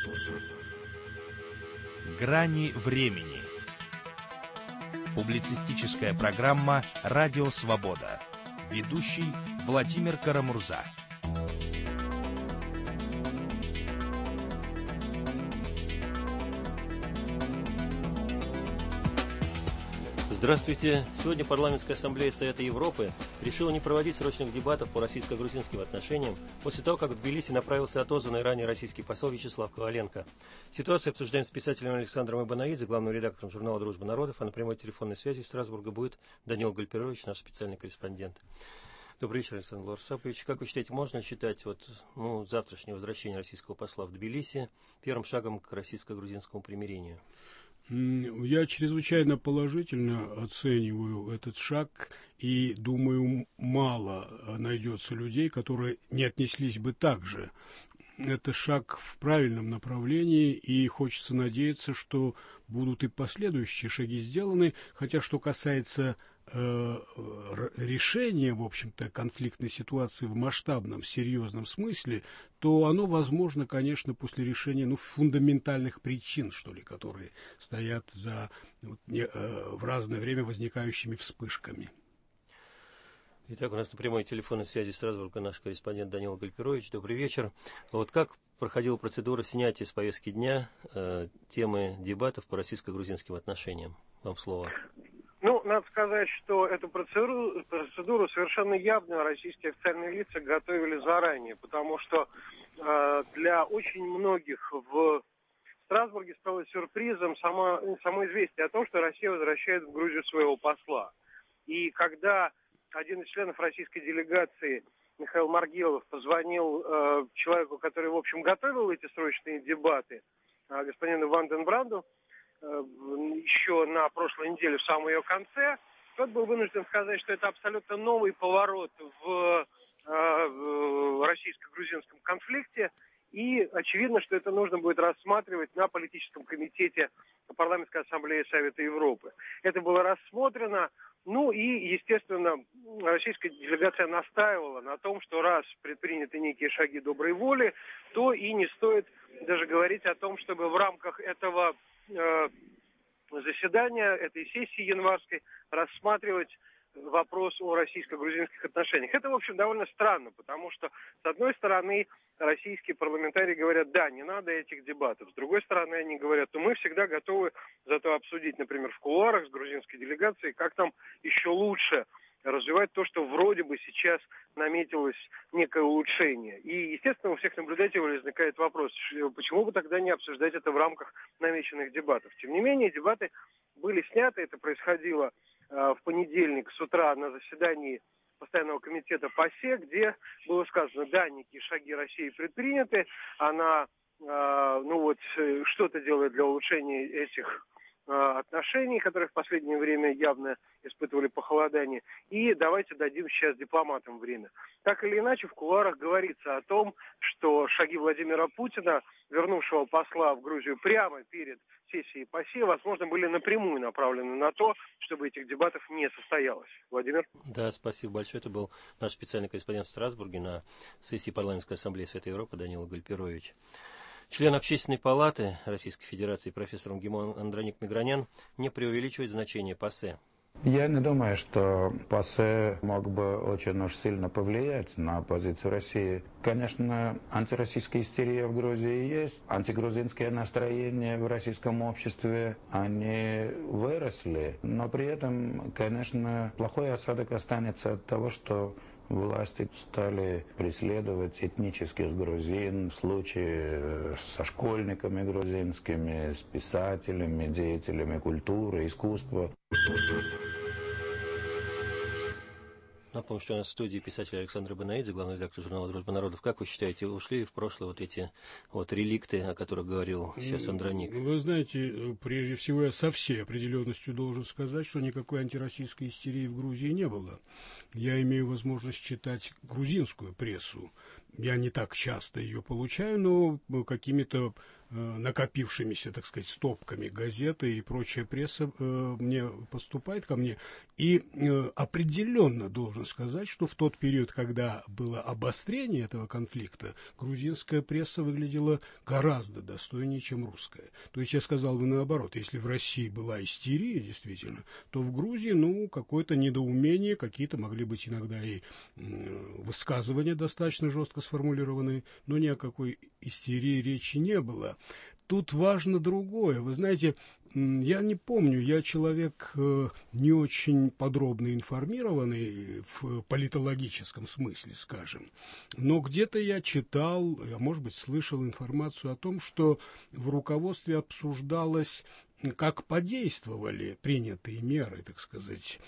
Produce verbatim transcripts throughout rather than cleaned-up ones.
Грани времени. Публицистическая программа «Радио Свобода». Ведущий Владимир Карамурза. Здравствуйте. Сегодня Парламентская ассамблея Совета Европы решила не проводить срочных дебатов по российско-грузинским отношениям после того, как в Тбилиси направился отозванный ранее российский посол Вячеслав Коваленко. Ситуацию обсуждаем с писателем Александром Ибанаидзе, главным редактором журнала «Дружба народов», а на прямой телефонной связи из Страсбурга будет Даниил Гальперович, наш специальный корреспондент. Добрый вечер, Александр Ларсапович. Как вы считаете, можно считать вот, ну, завтрашнее возвращение российского посла в Тбилиси первым шагом к российско-грузинскому примирению? Я чрезвычайно положительно оцениваю этот шаг и думаю, мало найдется людей, которые не отнеслись бы так же. Это шаг в правильном направлении, и хочется надеяться, что будут и последующие шаги сделаны, хотя что касается э, решения, в общем-то, конфликтной ситуации в масштабном, серьезном смысле, то оно возможно, конечно, после решения ну, фундаментальных причин, что ли, которые стоят за вот, не, э, в разное время возникающими вспышками. Итак, у нас на прямой телефонной связи с Страсбурга наш корреспондент Даниил Гальперович. Добрый вечер. Вот как проходила процедура снятия с повестки дня э, темы дебатов по российско-грузинским отношениям? Вам слово. Ну, надо сказать, что эту процедуру, процедуру совершенно явно российские официальные лица готовили заранее, потому что э, для очень многих в Страсбурге стало сюрпризом само, само известие о том, что Россия возвращает в Грузию своего посла. И когда один из членов российской делегации, Михаил Маргелов, позвонил э, человеку, который, в общем, готовил эти срочные дебаты, э, господину Ванденбранду, э, еще на прошлой неделе, в самом ее конце, тот был вынужден сказать, что это абсолютно новый поворот в, э, в российско-грузинском конфликте, и очевидно, что это нужно будет рассматривать на политическом комитете Парламентской ассамблеи Совета Европы. Это было рассмотрено. Ну и, естественно, российская делегация настаивала на том, что раз предприняты некие шаги доброй воли, то и не стоит даже говорить о том, чтобы в рамках этого э, заседания, этой сессии январской, рассматривать вопрос о российско-грузинских отношениях. Это, в общем, довольно странно, потому что, с одной стороны, российские парламентарии говорят, да, не надо этих дебатов. С другой стороны, они говорят, ну, мы всегда готовы зато обсудить, например, в кулуарах с грузинской делегацией, как там еще лучше развивать то, что вроде бы сейчас наметилось некое улучшение. И, естественно, у всех наблюдателей возникает вопрос, почему бы тогда не обсуждать это в рамках намеченных дебатов. Тем не менее, дебаты были сняты, это происходило э, в понедельник с утра на заседании Постоянного комитета ПАСЕ, где было сказано, да, некие шаги России предприняты, она э, ну вот, что-то делает для улучшения этих э, отношений, которые в последнее время явно испытывали похолодание, и давайте дадим сейчас дипломатам время. Так или иначе, в кулуарах говорится о том, что шаги Владимира Путина, вернувшего посла в Грузию прямо перед сессией ПАСЕ, возможно, были напрямую направлены на то, чтобы этих дебатов не состоялось. Владимир? Да, спасибо большое. Это был наш специальный корреспондент в Страсбурге на сессии Парламентской ассамблеи Совета Европы Даниил Гальперович. Член Общественной палаты Российской Федерации профессор МГИМО Андроник Мигранян не преувеличивает значение ПАСЕ. Я не думаю, что ПАСЕ мог бы очень уж сильно повлиять на позицию России. Конечно, антироссийская истерия в Грузии есть, антигрузинские настроения в российском обществе, они выросли, но при этом, конечно, плохой осадок останется от того, что власти стали преследовать этнических грузин в случае со школьниками грузинскими, с писателями, деятелями культуры, искусства. Напомню, что у нас в студии писатель Александр Ибанаидзе, главный редактор журнала «Дружба народов». Как вы считаете, ушли в прошлое вот эти вот реликты, о которых говорил сейчас Андроник? Вы знаете, прежде всего я со всей определенностью должен сказать, что никакой антироссийской истерии в Грузии не было. Я имею возможность читать грузинскую прессу, я не так часто ее получаю, но какими-то накопившимися, так сказать, стопками газеты и прочая пресса э, мне поступает ко мне. И э, определенно должен сказать, что в тот период, когда было обострение этого конфликта, грузинская пресса выглядела гораздо достойнее, чем русская. То есть я сказал бы наоборот, если в России была истерия, действительно, то в Грузии, ну, какое-то недоумение, какие-то могли быть иногда и э, высказывания достаточно жестко сформулированные, но ни о какой истерии речи не было. Тут важно другое. Вы знаете, я не помню, я человек не очень подробно информированный в политологическом смысле, скажем. Но где-то я читал, а может быть, слышал информацию о том, что в руководстве обсуждалось, как подействовали принятые меры, так сказать,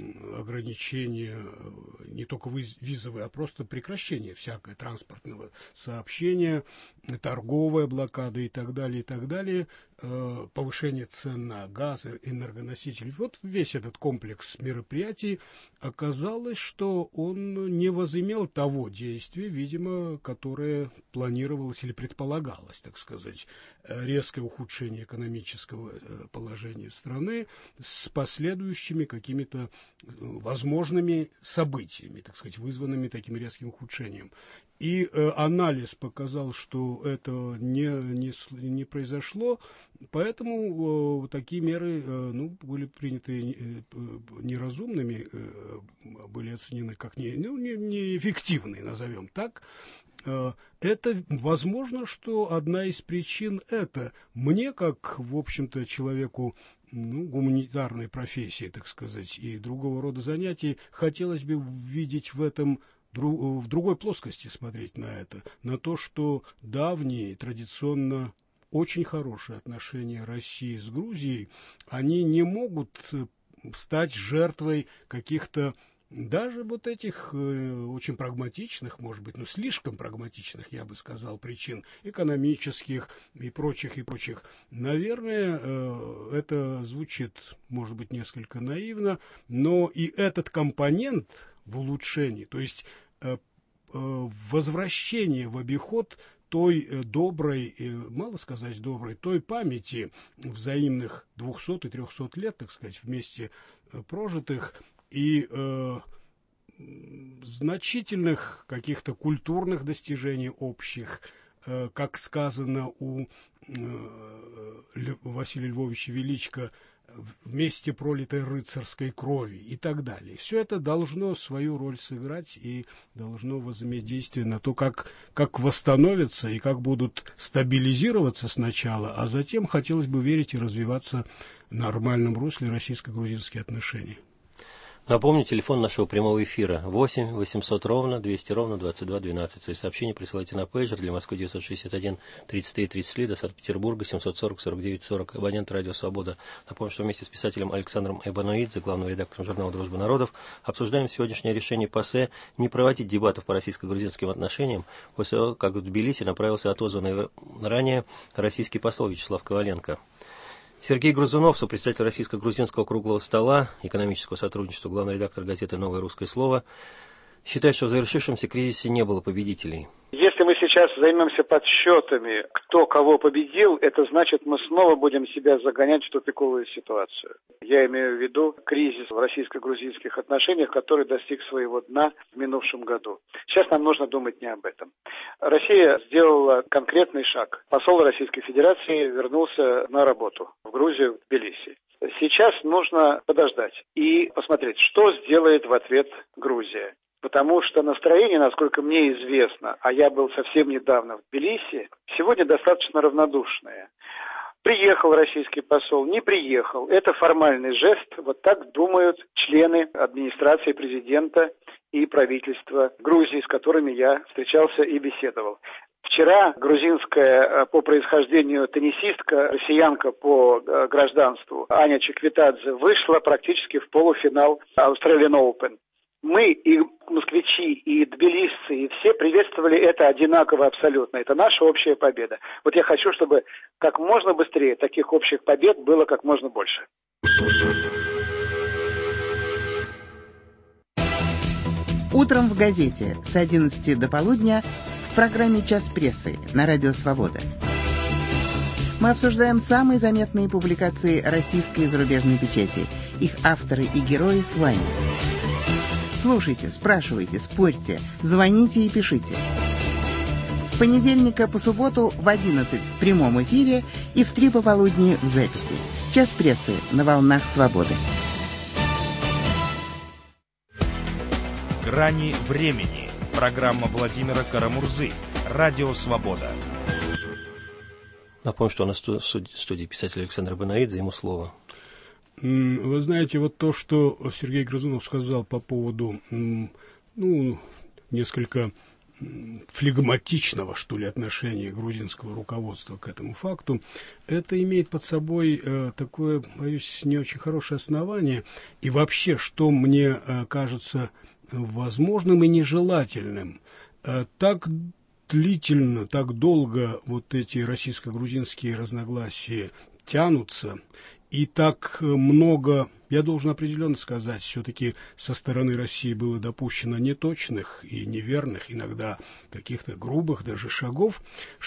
ограничения не только визовые, а просто прекращение всякого транспортного сообщения, торговая блокада и так далее, и так далее, повышение цен на газ, энергоносители. Вот весь этот комплекс мероприятий оказалось, что он не возымел того действия, видимо, которое планировалось или предполагалось, так сказать, резкое ухудшение экономического положения страны с последующими какими-то возможными событиями, так сказать, вызванными таким резким ухудшением. И э, анализ показал, что это не, не, не произошло, поэтому э, такие меры э, ну, были приняты э, неразумными, э, были оценены как не, ну, не, неэффективные, назовем так. Э, это возможно, что одна из причин это. Мне, как, в общем-то, человеку, ну, гуманитарной профессии, так сказать, и другого рода занятий, хотелось бы видеть в этом в другой плоскости смотреть на это, на то, что давние, традиционно очень хорошие отношения России с Грузией, они не могут стать жертвой каких-то даже вот этих э, очень прагматичных, может быть, ну, слишком прагматичных, я бы сказал, причин экономических и прочих, и прочих. Наверное, э, это звучит, может быть, несколько наивно, но и этот компонент в улучшении, то есть э, э, возвращение в обиход той э, доброй, э, мало сказать доброй, той памяти взаимных двухсот и трехсот лет, так сказать, вместе э, прожитых, и э, значительных каких-то культурных достижений общих, э, как сказано у э, Василия Львовича Величко, вместе пролитой рыцарской крови и так далее. Все это должно свою роль сыграть и должно возыметь действие на то, как, как восстановятся и как будут стабилизироваться сначала, а затем хотелось бы верить и развиваться в нормальном русле российско-грузинские отношения. Напомню, телефон нашего прямого эфира восемь восемьсот ровно двести ровно двадцать два двенадцать. Свои сообщения присылайте на пейджер для Москвы девятьсот шестьдесят один тридцать три тридцать три, до Санкт-Петербурга семьсот сорок сорок девять сорок, абонент Радио Свобода. Напомню, что вместе с писателем Александром Эбаноидзе, главным редактором журнала «Дружба народов», обсуждаем сегодняшнее решение ПАСЕ не проводить дебатов по российско-грузинским отношениям после того, как в Тбилиси направился отозванный ранее российский посол Вячеслав Коваленко. Сергей Грузунов, сопредседатель Российско-грузинского круглого стола экономического сотрудничества, главный редактор газеты «Новое русское слово», считает, что в завершившемся кризисе не было победителей. Если мы сейчас займемся подсчетами, кто кого победил, это значит, мы снова будем себя загонять в тупиковую ситуацию. Я имею в виду кризис в российско-грузинских отношениях, который достиг своего дна в минувшем году. Сейчас нам нужно думать не об этом. Россия сделала конкретный шаг. Посол Российской Федерации вернулся на работу в Грузию, в Тбилиси. Сейчас нужно подождать и посмотреть, что сделает в ответ Грузия. Потому что настроение, насколько мне известно, а я был совсем недавно в Тбилиси, сегодня достаточно равнодушное. Приехал российский посол, не приехал. Это формальный жест. Вот так думают члены администрации президента и правительства Грузии, с которыми я встречался и беседовал. Вчера грузинская по происхождению теннисистка, россиянка по гражданству Аня Чеквитадзе вышла практически в полуфинал Australian Open. Мы, и москвичи, и тбилисцы, и все приветствовали это одинаково абсолютно. Это наша общая победа. Вот я хочу, чтобы как можно быстрее таких общих побед было как можно больше. Утром в газете с одиннадцати до полудня в программе «Час прессы» на Радио Свобода. Мы обсуждаем самые заметные публикации российской и зарубежной печати. Их авторы и герои с вами. Слушайте, спрашивайте, спорьте, звоните и пишите. С понедельника по субботу в одиннадцать в прямом эфире и в три пополудни в записи. «Час прессы» на волнах Свободы. «Грани времени». Программа Владимира Карамурзы. Радио Свобода. Напомню, что у нас в студии писатель Александр Банаидзе, ему слово. Вы знаете, вот то, что Сергей Грызунов сказал по поводу, ну, несколько флегматичного, что ли, отношения грузинского руководства к этому факту, это имеет под собой э, такое, боюсь, не очень хорошее основание. И вообще, что мне э, кажется возможным и нежелательным, э, так длительно, так долго вот эти российско-грузинские разногласия тянутся, и так много, я должен определенно сказать, все-таки со стороны России было допущено неточных и неверных, иногда каких-то грубых даже шагов,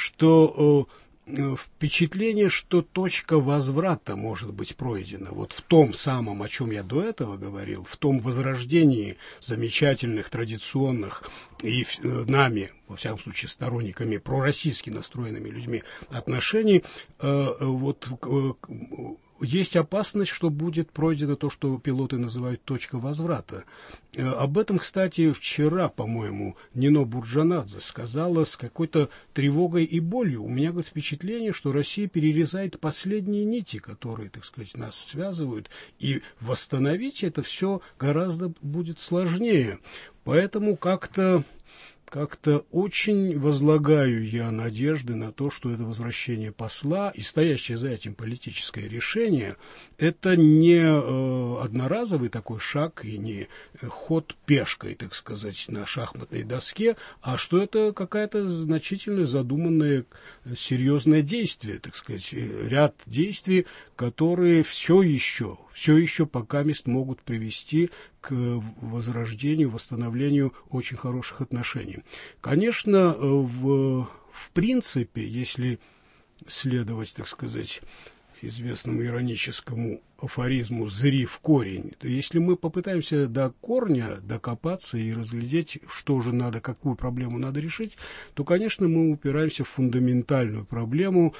что э, впечатление, что точка возврата может быть пройдена. Вот в том самом, о чем я до этого говорил, в том возрождении замечательных, традиционных и э, нами, во всяком случае, сторонниками, пророссийски настроенными людьми отношений, э, вот э, есть опасность, что будет пройдено то, что пилоты называют точка возврата. Об этом, кстати, вчера, по-моему, Нино Бурджанадзе сказала с какой-то тревогой и болью. У меня, говорит, впечатление, что Россия перерезает последние нити, которые, так сказать, нас связывают, и восстановить это все гораздо будет сложнее. Поэтому как-то... Как-то очень возлагаю я надежды на то, что это возвращение посла и стоящее за этим политическое решение, это не э, одноразовый такой шаг и не ход пешкой, так сказать, на шахматной доске, а что это какая-то значительно задуманное серьезное действие, так сказать, ряд действий, которые все еще, все еще покамест могут привести к возрождению, восстановлению очень хороших отношений. Конечно, в, в принципе, если следовать, так сказать, известному ироническому афоризму «зри в корень», то если мы попытаемся до корня докопаться и разглядеть, что же надо, какую проблему надо решить, то, конечно, мы упираемся в фундаментальную проблему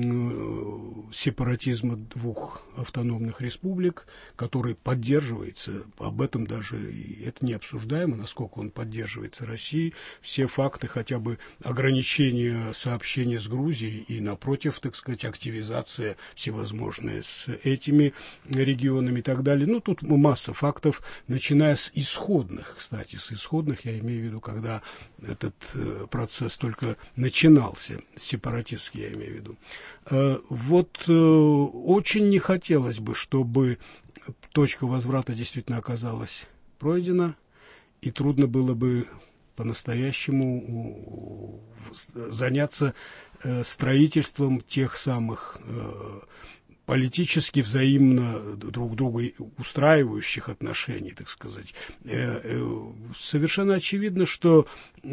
сепаратизма двух автономных республик, который поддерживается, об этом даже и это не обсуждаемо, насколько он поддерживается Россией, все факты хотя бы ограничения сообщения с Грузией и, напротив, так сказать, активизация всевозможная с этими регионами и так далее. Ну, тут масса фактов, начиная с исходных, кстати, с исходных, я имею в виду, когда этот э, процесс только начинался, сепаратистский, я имею в виду. Э, вот э, очень не хотелось бы, чтобы точка возврата действительно оказалась пройдена, и трудно было бы по-настоящему заняться э, строительством тех самых э, политически взаимно друг друга устраивающих отношений, так сказать. Совершенно очевидно, что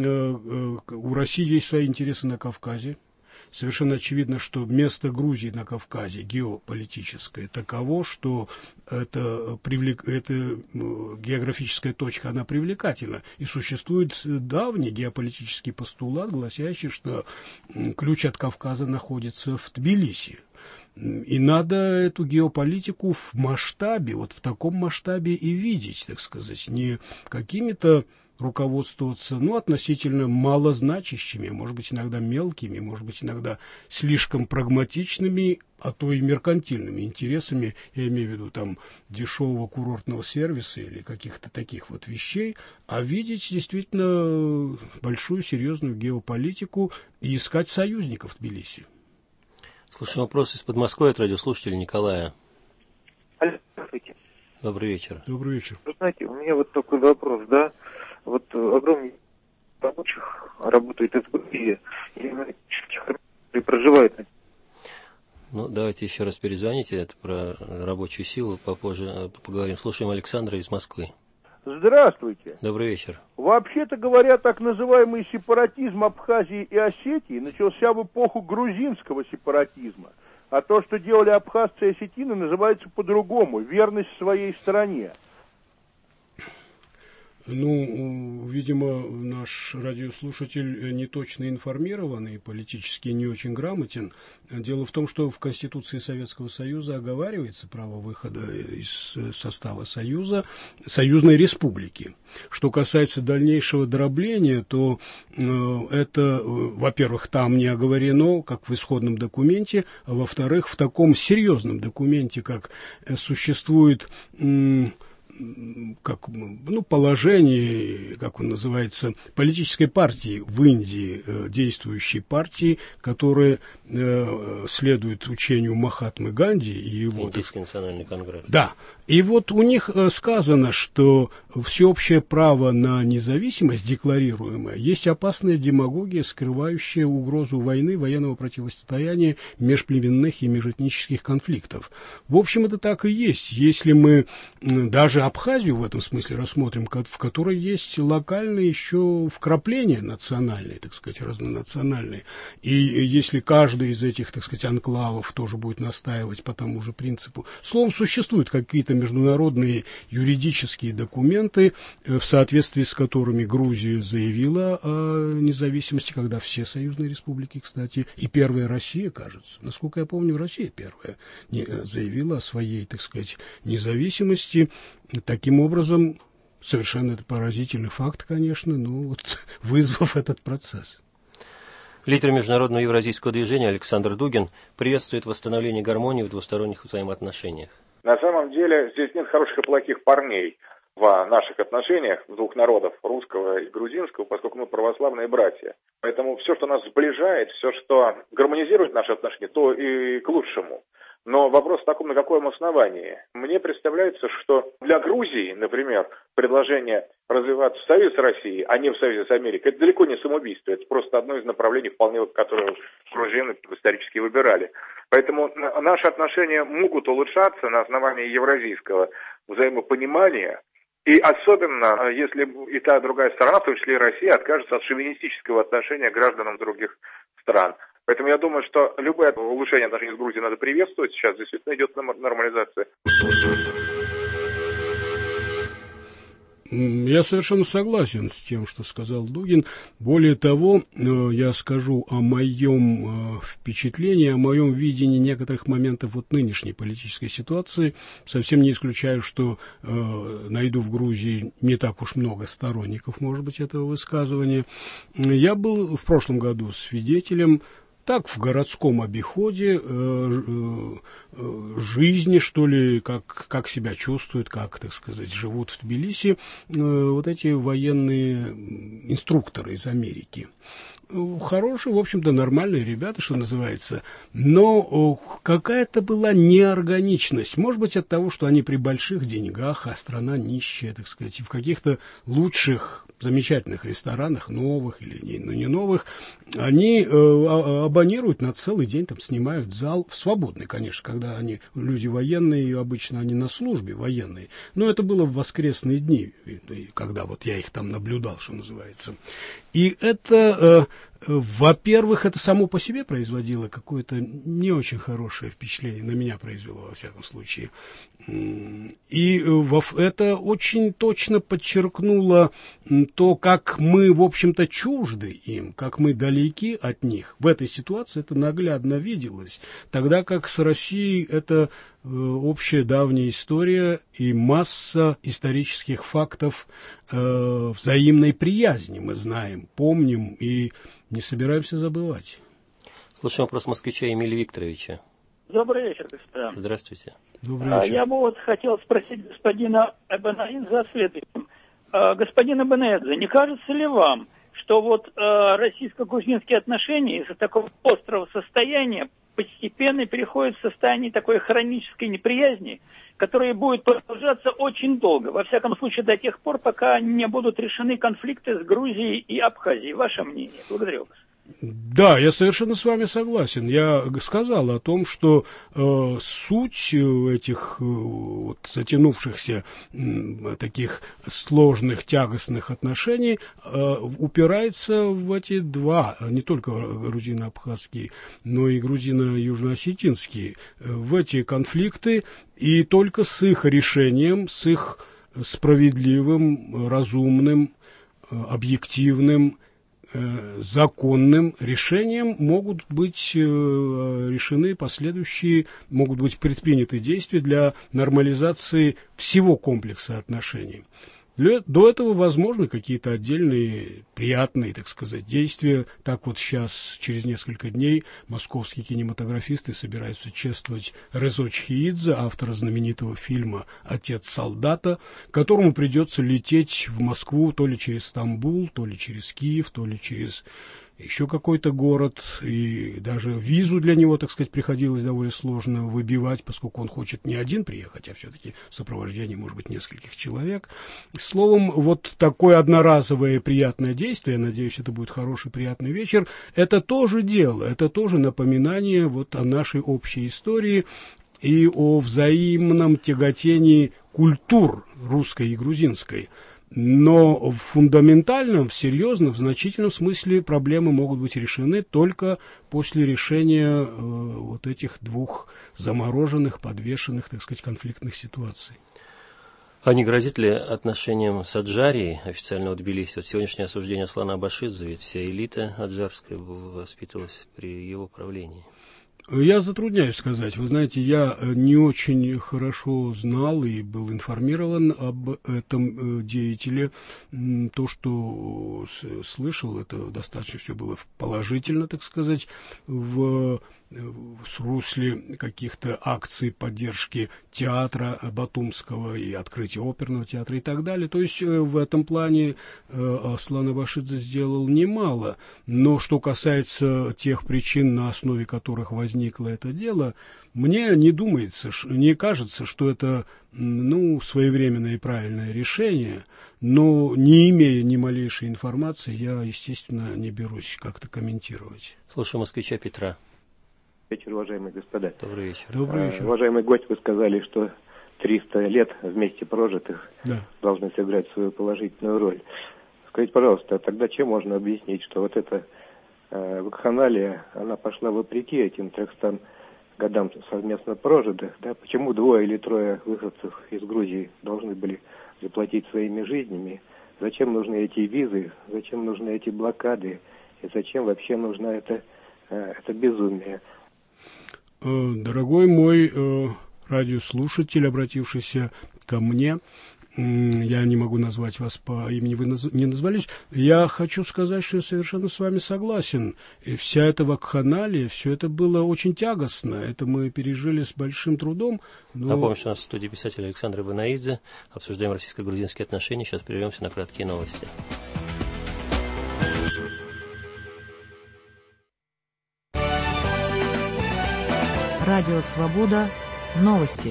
у России есть свои интересы на Кавказе. Совершенно очевидно, что место Грузии на Кавказе геополитическое таково, что это, привлек... это географическая точка, она привлекательна. И существует давний геополитический постулат, гласящий, что ключ от Кавказа находится в Тбилиси. И надо эту геополитику в масштабе, вот в таком масштабе и видеть, так сказать, не какими-то руководствоваться, ну, относительно малозначащими, может быть, иногда мелкими, может быть, иногда слишком прагматичными, а то и меркантильными интересами, я имею в виду там дешевого курортного сервиса или каких-то таких вот вещей, а видеть действительно большую серьезную геополитику и искать союзников в Тбилиси. Слушаем вопрос из Подмосковья от радиослушателя Николая. Алло, здравствуйте. Добрый вечер. Добрый вечер. Вы знаете, у меня вот такой вопрос, да. Вот огромное рабочих работает из Грузии и проживают. Ну, давайте еще раз перезвоните, это про рабочую силу, попозже поговорим. Слушаем Александра из Москвы. Здравствуйте. Добрый вечер. Вообще-то говоря, так называемый сепаратизм Абхазии и Осетии начался в эпоху грузинского сепаратизма. А то, что делали абхазцы и осетины, называется по-другому – верность своей стране. Ну, видимо, наш радиослушатель не точно информирован и политически не очень грамотен. Дело в том, что в Конституции Советского Союза оговаривается право выхода из состава Союза, Союзной Республики. Что касается дальнейшего дробления, то э, это, во-первых, там не оговорено, как в исходном документе, а во-вторых, в таком серьезном документе, как существует... Э, как, ну, положение, как он называется, политической партии в Индии, э, действующей партии, которая э, следует учению Махатмы Ганди и его... Индийский национальный конгресс. Да. И вот у них сказано, что всеобщее право на независимость, декларируемое, есть опасная демагогия, скрывающая угрозу войны, военного противостояния, межплеменных и межэтнических конфликтов. В общем, это так и есть. Если мы даже Абхазию в этом смысле рассмотрим, в которой есть локальные еще вкрапления национальные, так сказать, разнонациональные, и если каждый из этих, так сказать, анклавов тоже будет настаивать по тому же принципу, словом, существуют какие-то международные юридические документы, в соответствии с которыми Грузия заявила о независимости, когда все союзные республики, кстати, и первая Россия, кажется, насколько я помню, Россия первая заявила о своей, так сказать, независимости. Таким образом, совершенно это поразительный факт, конечно, но вот вызвав этот процесс. Лидер международного евразийского движения Александр Дугин приветствует восстановление гармонии в двусторонних взаимоотношениях. На самом деле здесь нет хороших и плохих парней в наших отношениях двух народов, русского и грузинского, поскольку мы православные братья. Поэтому все, что нас сближает, все, что гармонизирует наши отношения, то и к лучшему. Но вопрос в таком, на каком основании. Мне представляется, что для Грузии, например, предложение развиваться в Союзе с Россией, а не в Союзе с Америкой, это далеко не самоубийство, это просто одно из направлений, вполне, которое грузины исторически выбирали. Поэтому наши отношения могут улучшаться на основании евразийского взаимопонимания, и особенно, если и та, и другая сторона, в том числе и Россия, откажется от шовинистического отношения к гражданам других стран. Поэтому я думаю, что любое улучшение отношений с Грузией надо приветствовать. Сейчас действительно идет нормализация. Я совершенно согласен с тем, что сказал Дугин. Более того, я скажу о моем впечатлении, о моем видении некоторых моментов вот нынешней политической ситуации. Совсем не исключаю, что э, найду в Грузии не так уж много сторонников, может быть, этого высказывания. Я был в прошлом году свидетелем, так, в городском обиходе, э, э, жизни, что ли, как, как себя чувствуют, как, так сказать, живут в Тбилиси, э, вот эти военные инструкторы из Америки. Хорошие, в общем-то, нормальные ребята, что называется, но какая-то была неорганичность. Может быть, от того, что они при больших деньгах, а страна нищая, так сказать, и в каких-то лучших, замечательных ресторанах, новых или не, ну, не новых, они э, абонируют на целый день, там снимают зал, свободный, конечно, когда они, люди военные, обычно они на службе военные, но это было в воскресные дни, когда вот я их там наблюдал, что называется. И это, э, во-первых, это само по себе производило какое-то не очень хорошее впечатление, на меня произвело, во всяком случае. И это очень точно подчеркнуло то, как мы, в общем-то, чужды им, как мы далеки от них. В этой ситуации это наглядно виделось, тогда как с Россией это общая давняя история и масса исторических фактов э, взаимной приязни мы знаем, помним и не собираемся забывать. Слушаем вопрос москвича Эмилия Викторовича. Добрый вечер, господа. Здравствуйте. Добрый вечер. Я бы вот хотел спросить господина Эбенедзе за следующим. Господин Эбенедзе, не кажется ли вам, что вот российско-грузинские отношения из-за такого острого состояния постепенно переходят в состояние такой хронической неприязни, которая будет продолжаться очень долго, во всяком случае до тех пор, пока не будут решены конфликты с Грузией и Абхазией? Ваше мнение? Благодарю вас. Да, я совершенно с вами согласен. Я сказал о том, что э, суть этих э, вот, затянувшихся э, таких сложных, тягостных отношений э, упирается в эти два, не только грузино-абхазские, но и грузино-южно-осетинские, э, в эти конфликты, и только с их решением, с их справедливым, разумным, э, объективным, законным решением могут быть решены последующие, могут быть предприняты действия для нормализации всего комплекса отношений. Для, до этого возможны какие-то отдельные приятные, так сказать, действия. Так вот сейчас, через несколько дней, московские кинематографисты собираются чествовать Резо Чхиидзе, автора знаменитого фильма «Отец солдата», которому придется лететь в Москву то ли через Стамбул, то ли через Киев, то ли через еще какой-то город, и даже визу для него, так сказать, приходилось довольно сложно выбивать, поскольку он хочет не один приехать, а все-таки в сопровождении, может быть, нескольких человек. Словом, вот такое одноразовое приятное действие, я надеюсь, это будет хороший приятный вечер, это тоже дело, это тоже напоминание вот о нашей общей истории и о взаимном тяготении культур русской и грузинской. Но в фундаментальном, в серьезном, в значительном смысле проблемы могут быть решены только после решения э, вот этих двух замороженных, подвешенных, так сказать, конфликтных ситуаций. А не грозит ли отношениям с Аджарией, официально в Тбилиси? Вот сегодняшнее осуждение Аслана Абашидзе, ведь вся элита аджарская воспитывалась при его правлении. Я затрудняюсь сказать. Вы знаете, я не очень хорошо знал и был информирован об этом деятеле. То, что слышал, это достаточно все было положительно, так сказать, в в русле каких-то акций поддержки театра Батумского и открытия оперного театра и так далее. То есть в этом плане Аслан Абашидзе сделал немало. Но что касается тех причин, на основе которых возникло это дело, мне не думается, не кажется, что это ну, своевременное и правильное решение, но не имея ни малейшей информации, я, естественно, не берусь как-то комментировать. Слушаю москвича Петра. Вечер, уважаемые господа. Добрый вечер. Добрый вечер. А, уважаемый гость, вы сказали, что триста лет вместе прожитых да. должны сыграть свою положительную роль. Скажите, пожалуйста, тогда чем можно объяснить, что вот эта э, вакханалия, она пошла вопреки этим трехстам годам совместно прожитых? Да? Почему двое или трое выходцев из Грузии должны были заплатить своими жизнями? Зачем нужны эти визы? Зачем нужны эти блокады? И зачем вообще нужно это, э, это безумие? Дорогой мой э, радиослушатель, обратившийся ко мне, э, я не могу назвать вас по имени, вы наз, не назвались, я хочу сказать, что я совершенно с вами согласен. И вся эта вакханалия, все это было очень тягостно, это мы пережили с большим трудом. Но... Напомню, что у нас в студии писатель Александр Ибанаидзе, обсуждаем российско-грузинские отношения, сейчас прервемся на краткие новости. Радио «Свобода». Новости.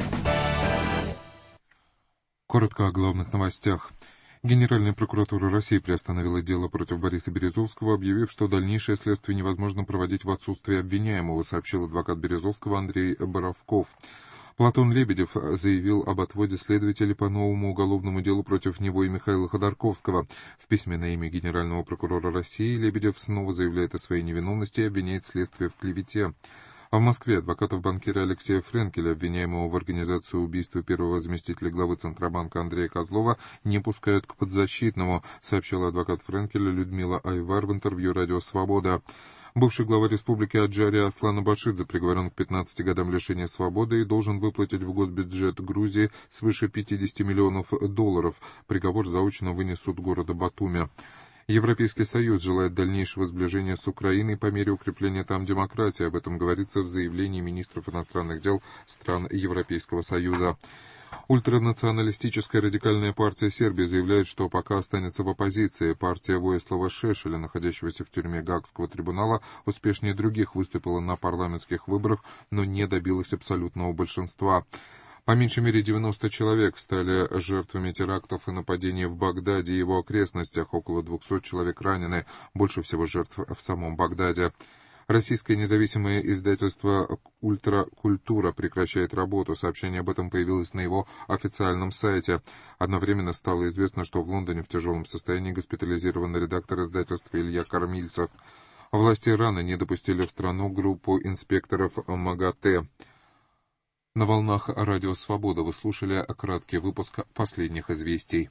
Коротко о главных новостях. Генеральная прокуратура России приостановила дело против Бориса Березовского, объявив, что дальнейшее следствие невозможно проводить в отсутствие обвиняемого, сообщил адвокат Березовского Андрей Боровков. Платон Лебедев заявил об отводе следователя по новому уголовному делу против него и Михаила Ходорковского. В письме на имя генерального прокурора России Лебедев снова заявляет о своей невиновности и обвиняет следствие в клевете. А в Москве адвокатов банкира Алексея Френкеля, обвиняемого в организации убийства первого заместителя главы Центробанка Андрея Козлова, не пускают к подзащитному, сообщила адвокат Френкеля Людмила Айвар в интервью «Радио Свобода». Бывший глава республики Аджария Аслан Абашидзе приговорен к пятнадцати годам лишения свободы и должен выплатить в госбюджет Грузии свыше пятидесяти миллионов долларов. Приговор заочно вынес суд города Батуми. Европейский Союз желает дальнейшего сближения с Украиной по мере укрепления там демократии. Об этом говорится в заявлении министров иностранных дел стран Европейского Союза. Ультранационалистическая радикальная партия Сербии заявляет, что пока останется в оппозиции. Партия Воислава Шешеля, находящегося в тюрьме Гаагского трибунала, успешнее других выступила на парламентских выборах, но не добилась абсолютного большинства. По меньшей мере девяносто человек стали жертвами терактов и нападений в Багдаде и его окрестностях. Около двухсот человек ранены, больше всего жертв в самом Багдаде. Российское независимое издательство «Ультракультура» прекращает работу. Сообщение об этом появилось на его официальном сайте. Одновременно стало известно, что в Лондоне в тяжелом состоянии госпитализирован редактор издательства Илья Кормильцев. Власти Ирана не допустили в страну группу инспекторов МАГАТЭ. На волнах Радио Свобода вы слушали краткий выпуск последних известий.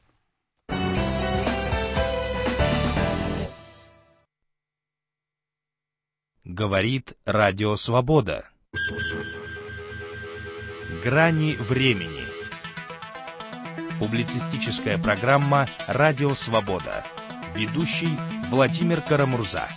Говорит Радио Свобода. Грани времени. Публицистическая программа «Радио Свобода». Ведущий Владимир Карамурза.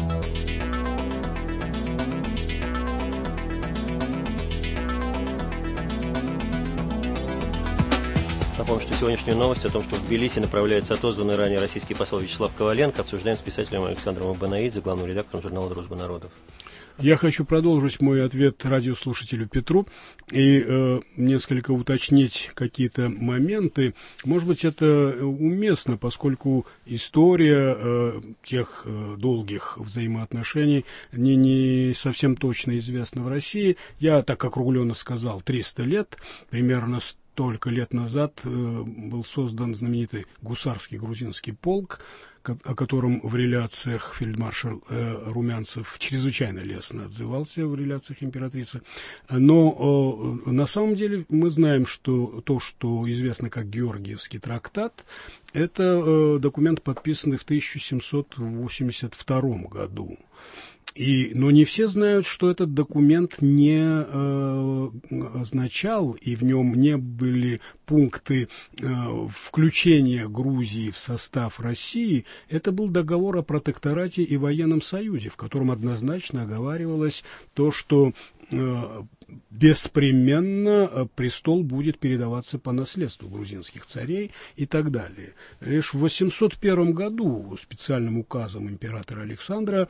Напомню, что сегодняшнюю новость о том, что в Тбилиси направляется отозванный ранее российский посол Вячеслав Коваленко, обсуждаем с писателем Александром Абанаидзе, главным редактором журнала «Дружба народов». Я хочу продолжить мой ответ радиослушателю Петру и э, несколько уточнить какие-то моменты. Может быть, это уместно, поскольку история э, тех э, долгих взаимоотношений не, не совсем точно известна в России. Я так округленно сказал, триста лет, примерно столько лет назад э, был создан знаменитый гусарский грузинский полк, о котором в реляциях фельдмаршал э, Румянцев чрезвычайно лестно отзывался, в реляциях императрицы. Но э, на самом деле мы знаем, что то, что известно как Георгиевский трактат, это э, документ, подписанный в тысяча семьсот восемьдесят втором году. И, но не все знают, что этот документ не э, означал, и в нем не были пункты э, включения Грузии в состав России. Это был договор о протекторате и военном союзе, в котором однозначно оговаривалось то, что э, беспременно престол будет передаваться по наследству грузинских царей и так далее. Лишь в восемьсот первом году специальным указом императора Александра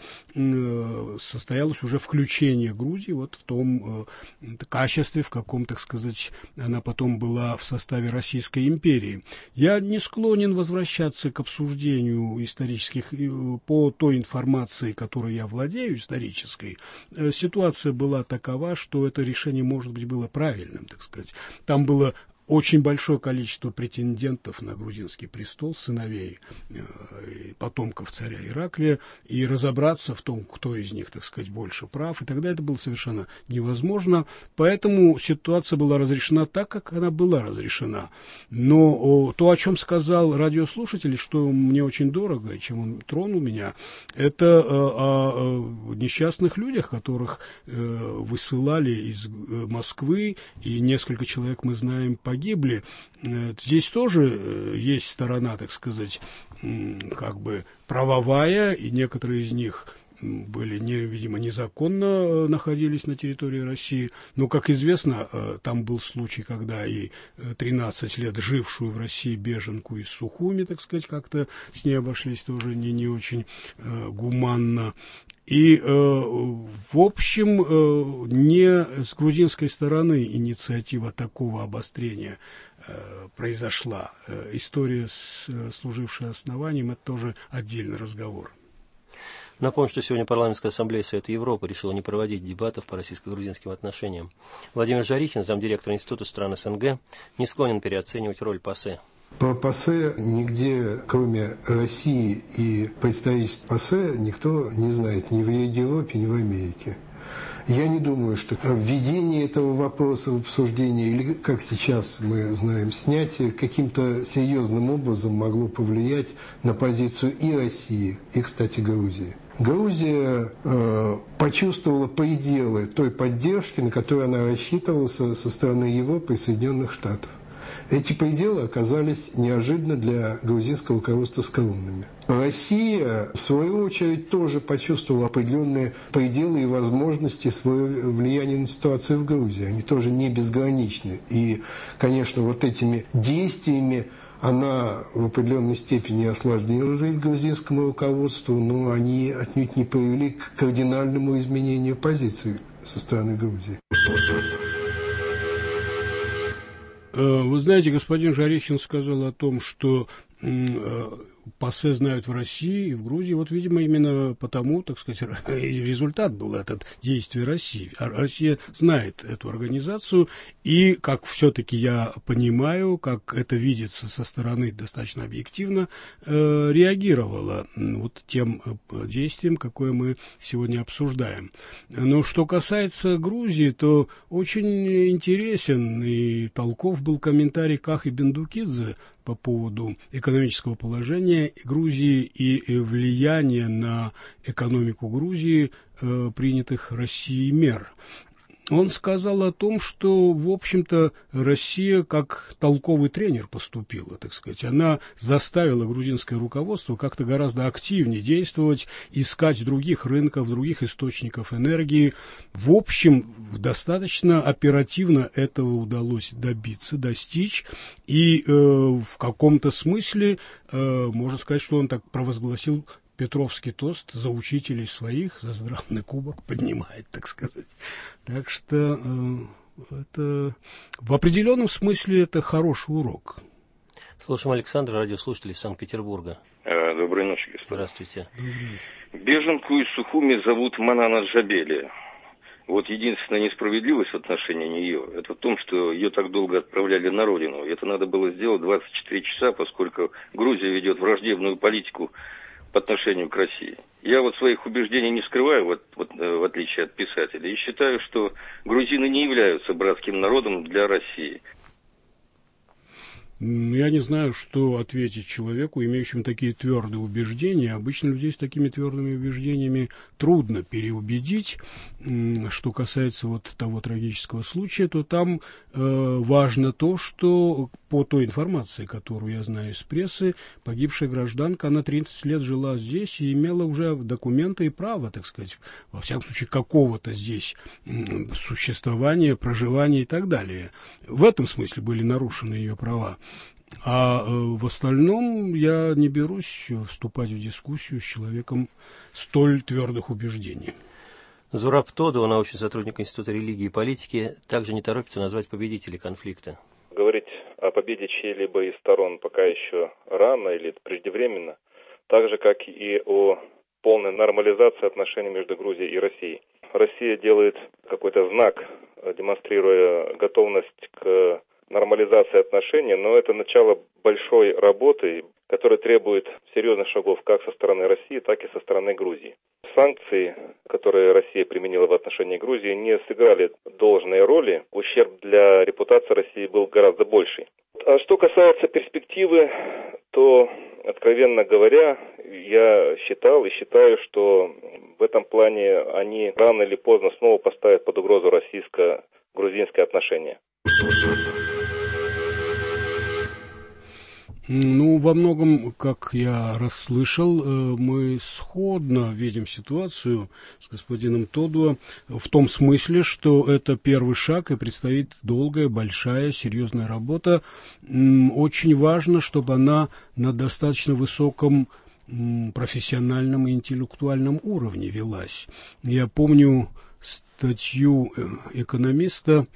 э, состоялось уже включение Грузии вот в том э, качестве, в каком, так сказать, она потом была в составе Российской империи. Я не склонен возвращаться к обсуждению исторических э, по той информации, которой я владею, исторической. Э, ситуация была такова, что это решение, может быть, было правильным, так сказать. Там было очень большое количество претендентов на грузинский престол, сыновей э, потомков царя Ираклия, и разобраться в том, кто из них, так сказать, больше прав, и тогда это было совершенно невозможно. Поэтому ситуация была разрешена так, как она была разрешена. Но о, то, о чем сказал радиослушатель, что мне очень дорого, и чем он тронул меня, это э, о, о несчастных людях, которых э, высылали из Москвы, и несколько человек, мы знаем, погибли. Погибли. Здесь тоже есть сторона, так сказать, как бы правовая, и некоторые из них были, не, видимо, незаконно находились на территории России. Но, как известно, там был случай, когда и тринадцать лет жившую в России беженку из Сухуми, так сказать, как-то с ней обошлись тоже не, не очень э, гуманно. И, э, в общем, э, не с грузинской стороны инициатива такого обострения э, произошла. Э, история, с, служившая основанием, это тоже отдельный разговор. Напомню, что сегодня Парламентская ассамблея Совета Европы решила не проводить дебатов по российско-грузинским отношениям. Владимир Жарихин, замдиректора Института стран СНГ, не склонен переоценивать роль ПАСЕ. По ПАСЕ нигде, кроме России и представительств ПАСЕ, никто не знает ни в Европе, ни в Америке. Я не думаю, что введение этого вопроса в обсуждение, или, как сейчас мы знаем, снятие, каким-то серьезным образом могло повлиять на позицию и России, и, кстати, Грузии. Грузия э, почувствовала пределы той поддержки, на которую она рассчитывала со, со стороны Европы и Соединенных Штатов. Эти пределы оказались неожиданно для грузинского руководства скромными. Россия, в свою очередь, тоже почувствовала определенные пределы и возможности своего влияния на ситуацию в Грузии. Они тоже не безграничны. И, конечно, вот этими действиями она в определенной степени осложнила жизнь грузинскому руководству, но они отнюдь не привели к кардинальному изменению позиции со стороны Грузии. Вы знаете, господин Жарехин сказал о том, что ПАСЕ знают в России и в Грузии. Вот, видимо, именно потому, так сказать, результат был этот действия России. Россия знает эту организацию, и, как все-таки я понимаю, как это видится со стороны достаточно объективно, э, реагировала вот тем действием, какое мы сегодня обсуждаем. Но что касается Грузии, то очень интересен и толков был комментарий Кахи Бендукидзе по поводу экономического положения Грузии и влияния на экономику Грузии э, принятых Россией мер. Он сказал о том, что, в общем-то, Россия как толковый тренер поступила, так сказать. Она заставила грузинское руководство как-то гораздо активнее действовать, искать других рынков, других источников энергии. В общем, достаточно оперативно этого удалось добиться, достичь. И э, в каком-то смысле, э, можно сказать, что он так провозгласил Петровский тост за учителей своих, за здравный кубок поднимает, так сказать. Так что э, это в определенном смысле это хороший урок. Слушаем Александра, радиослушатель из Санкт-Петербурга. Доброй ночи, господа. Здравствуйте. Беженку из Сухуми зовут Манана Джабели. Вот единственная несправедливость в отношении нее, это в том, что ее так долго отправляли на родину. Это надо было сделать двадцать четыре часа, поскольку Грузия ведет враждебную политику по отношению к России. Я вот своих убеждений не скрываю, вот, вот, в отличие от писателей, и считаю, что грузины не являются братским народом для России. Я не знаю, что ответить человеку, имеющему такие твердые убеждения. Обычно людей с такими твердыми убеждениями трудно переубедить. Что касается вот того трагического случая, то там э, важно то, что по той информации, которую я знаю из прессы, погибшая гражданка, она тридцать лет жила здесь и имела уже документы и право, так сказать, во всяком случае, какого-то здесь существования, проживания и так далее. В этом смысле были нарушены ее права. А э, в остальном я не берусь вступать в дискуссию с человеком столь твердых убеждений. Зураб Тодо, научный сотрудник Института религии и политики, также не торопится назвать победителей конфликта. Говорить о победе чьей-либо из сторон пока еще рано или преждевременно, так же, как и о полной нормализации отношений между Грузией и Россией. Россия делает какой-то знак, демонстрируя готовность к нормализации отношений, но это начало большой работы, которая требует серьезных шагов как со стороны России, так и со стороны Грузии. Санкции, которые Россия применила в отношении Грузии, не сыграли должной роли. Ущерб для репутации России был гораздо больший. А что касается перспективы, то, откровенно говоря, я считал и считаю, что в этом плане они рано или поздно снова поставят под угрозу российско-грузинские отношения. Ну, во многом, как я расслышал, мы сходно видим ситуацию с господином Тодо в том смысле, что это первый шаг и предстоит долгая, большая, серьезная работа. Очень важно, чтобы она на достаточно высоком профессиональном и интеллектуальном уровне велась. Я помню статью экономиста,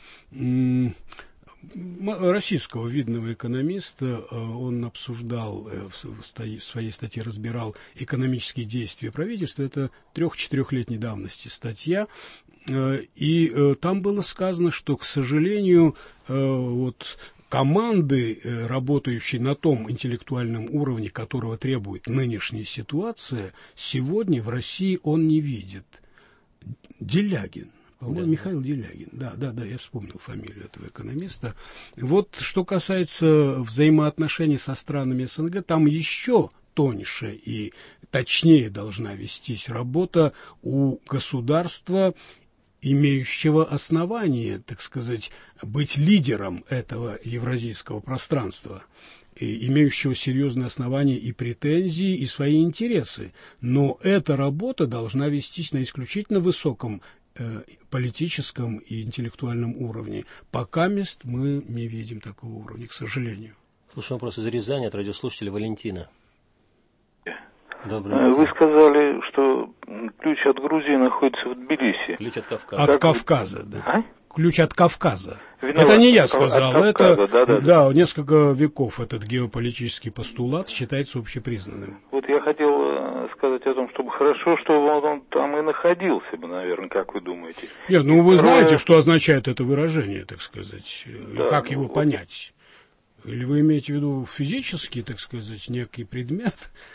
российского видного экономиста, он обсуждал, в своей статье разбирал экономические действия правительства, это трех-четырехлетней давности статья, и там было сказано, что, к сожалению, вот команды, работающие на том интеллектуальном уровне, которого требует нынешняя ситуация, сегодня в России он не видит. Делягин. По-моему, да. Михаил Делягин. Да, да, да, я вспомнил фамилию этого экономиста. Вот что касается взаимоотношений со странами СНГ, там еще тоньше и точнее должна вестись работа у государства, имеющего основание, так сказать, быть лидером этого евразийского пространства, и имеющего серьезные основания и претензии, и свои интересы. Но эта работа должна вестись на исключительно высоком политическом и интеллектуальном уровне. Пока мест мы не видим такого уровня, к сожалению. Слушаем вопрос из Рязани от радиослушателя Валентина. Добрый Вы сказали, что ключ от Грузии находится в Тбилиси. Ключ от Кавказа. От как... Кавказа, да. А? ключ от Кавказа. Виноват. Это не я сказал, Кавказа, это да, да, да. да, несколько веков этот геополитический постулат считается общепризнанным. Вот я хотел сказать о том, чтобы хорошо, что он, он там и находился бы, наверное, как вы думаете? Нет, ну вы Второе... знаете, что означает это выражение, так сказать, да, и как ну, его вот... понять? Или вы имеете в виду физический, так сказать, некий предмет?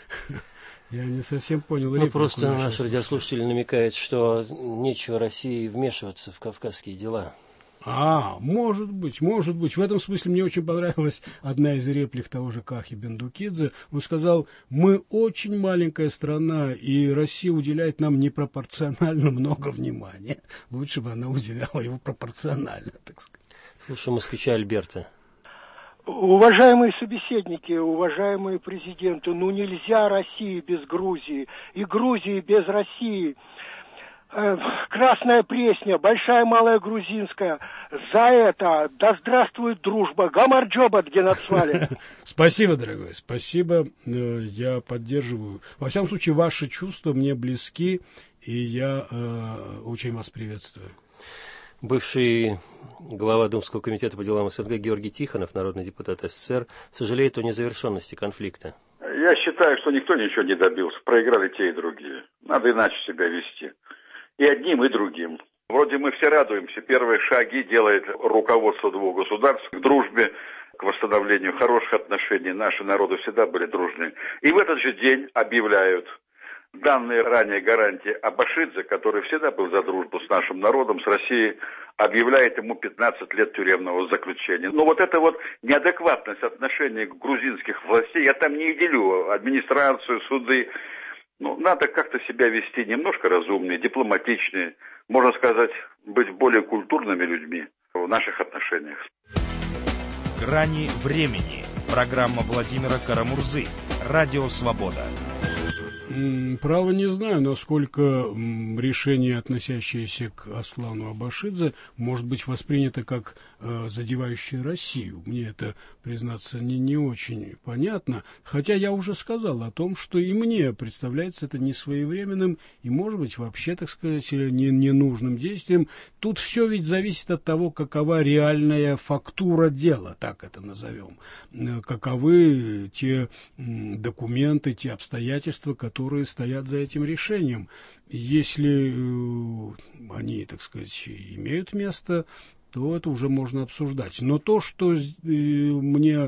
Я не совсем понял. Ну, просто наш радиослушатель намекает, что нечего России вмешиваться в кавказские дела. А, может быть, может быть. В этом смысле мне очень понравилась одна из реплик того же Кахи Бендукидзе. Он сказал: мы очень маленькая страна, и Россия уделяет нам непропорционально много внимания. Лучше бы она уделяла его пропорционально, так сказать. Слушай, москвича Альберта. Уважаемые собеседники, уважаемые президенты, ну нельзя России без Грузии, и Грузии без России. Красная Пресня, Большая Малая Грузинская. За это да здравствует дружба. Гамарджоба, Геннадсвали. Спасибо, дорогой, спасибо. Я поддерживаю. Во всяком случае, ваши чувства мне близки, и я э, очень вас приветствую. Бывший глава Думского комитета по делам СНГ Георгий Тихонов, народный депутат СССР, сожалеет о незавершенности конфликта. Я считаю, что никто ничего не добился. Проиграли те и другие. Надо иначе себя вести. И одним, и другим. Вроде мы все радуемся. Первые шаги делает руководство двух государств к дружбе, к восстановлению хороших отношений. Наши народы всегда были дружны. И в этот же день объявляют данные ранее гарантии Абашидзе, который всегда был за дружбу с нашим народом, с Россией, объявляет ему пятнадцать лет тюремного заключения. Но вот эта вот неадекватность отношений грузинских властей, я там не делю администрацию, суды. Ну, надо как-то себя вести немножко разумнее, дипломатичнее, можно сказать, быть более культурными людьми в наших отношениях. Грани времени. Программа Владимира Карамурзы. Радио «Свобода». Право не знаю, насколько решение, относящееся к Аслану Абашидзе, может быть воспринято как э, задевающее Россию. Мне это, признаться, не, не очень понятно. Хотя я уже сказал о том, что и мне представляется это несвоевременным и, может быть, вообще, так сказать, не, ненужным действием. Тут все ведь зависит от того, какова реальная фактура дела, так это назовем. Каковы те документы, те обстоятельства, которые которые стоят за этим решением. Если э, они, так сказать, имеют место, то это уже можно обсуждать. Но то, что э, мне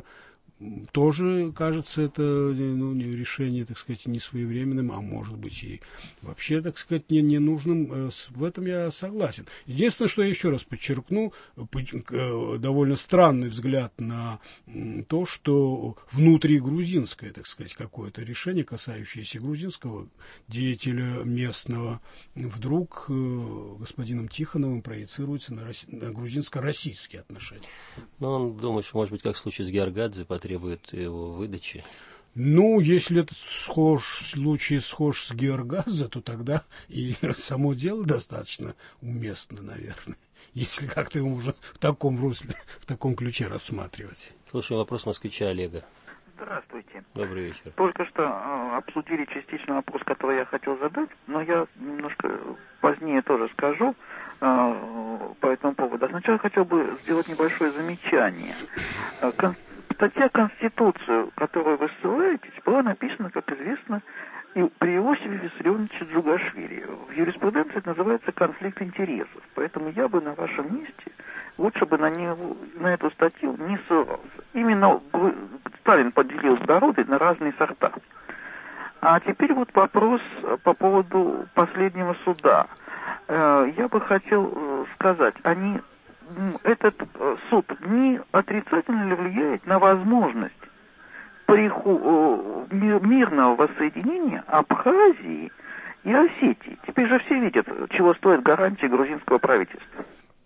тоже кажется это ну, решение, так сказать, несвоевременным, а может быть и вообще, так сказать, не, ненужным, в этом я согласен. Единственное, что я еще раз подчеркну, довольно странный взгляд на то, что внутригрузинское, так сказать, какое-то решение, касающееся грузинского деятеля местного, вдруг господином Тихоновым проецируется на, на грузинско-российские отношения. Ну, он думает, что, может быть, как в случае с Георгадзе, требует его выдачи. Ну, если этот схож, случай схож с Георгадзе, то тогда и само дело достаточно уместно, наверное, если как-то его уже в таком русле, в таком ключе рассматривать. Слушаем вопрос москвича Олега. Здравствуйте. Добрый вечер. Только что э, обсудили частично вопрос, который я хотел задать, но я немножко позднее тоже скажу э, по этому поводу. А сначала хотел бы сделать небольшое замечание. Кон- Статья Конституцию, которую вы ссылаетесь, была написана, как известно, и при Иосифе Виссарионовиче Джугашвили. В юриспруденции это называется конфликт интересов. Поэтому я бы на вашем месте лучше бы на, него, на эту статью не ссылался. Именно Сталин поделил народы на разные сорта. А теперь вот вопрос по поводу последнего суда. Я бы хотел сказать, они... этот суд не отрицательно ли влияет на возможность приху... мирного воссоединения Абхазии и Осетии? Теперь же все видят, чего стоят гарантии грузинского правительства.